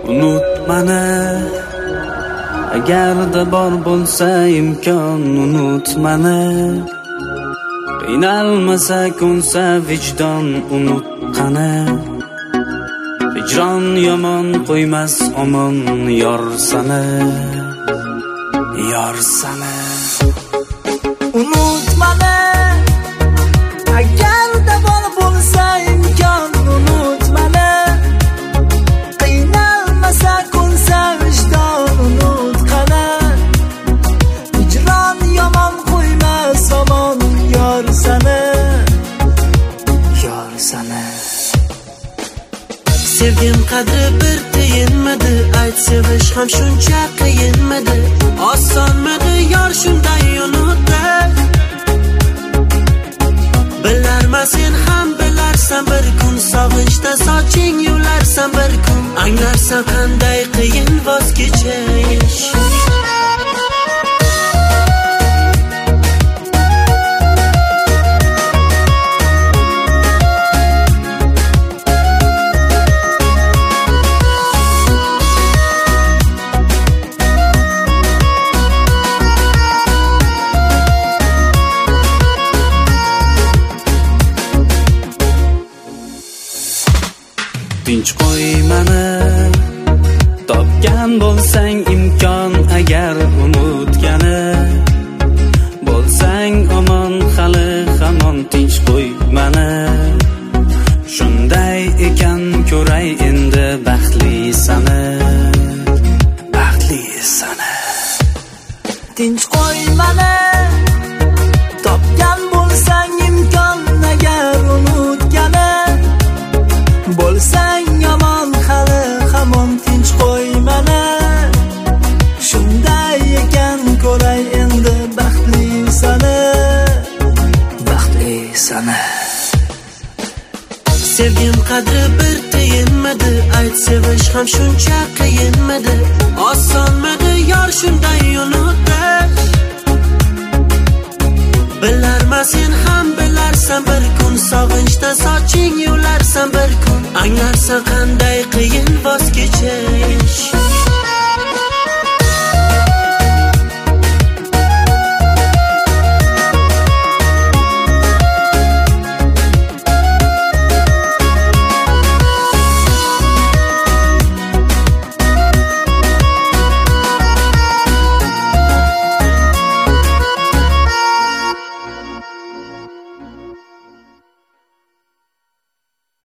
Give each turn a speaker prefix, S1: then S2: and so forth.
S1: Unutmani agarda bor bo'lsa imkon, unutmani qiynalmasa ko'nsa vijdon, unutqani hijron yomon qo'ymas omon, yor sana
S2: unutmani agarda bor bo'lsa imkon, unutmani qiynalmasa ko'nsa vijdon, unutqani hijron yomon qo'ymas omon, yor sana
S3: Sevgim qadri bir tiyinmadi, ayt sevish ham shuncha qiyinmadi, osonmidi yor shunday unutib. Bilarman sen ham bilarsan, bir kun sog'inchda soching yularsan, bir kun anglarsan qanday qiyin voz kechish.
S1: Tinch qo'ymani topgan bo'lsang imkon, agar unutgani bo'lsang omon, hali hamon tinch qo'ymani. Shunday ekan ko'ray endi baxtli sana
S2: tinch qo'ymani topgan bo'lsang imkon, agar unutgani bo'lsang yomon, hali hamon tinch qo'ymani. Shunday ekan ko'ray endi baxtli sana
S3: Sevgim qadri bir tiyinmadi, ayt sevish ham shuncha qiyinmadi, osonmidi yor shunday unutish. Bilarman sen ham bilarsan, bir kun sog'inchda soching yularsan, bir kun anglarsan qanday qiyin voz kechish.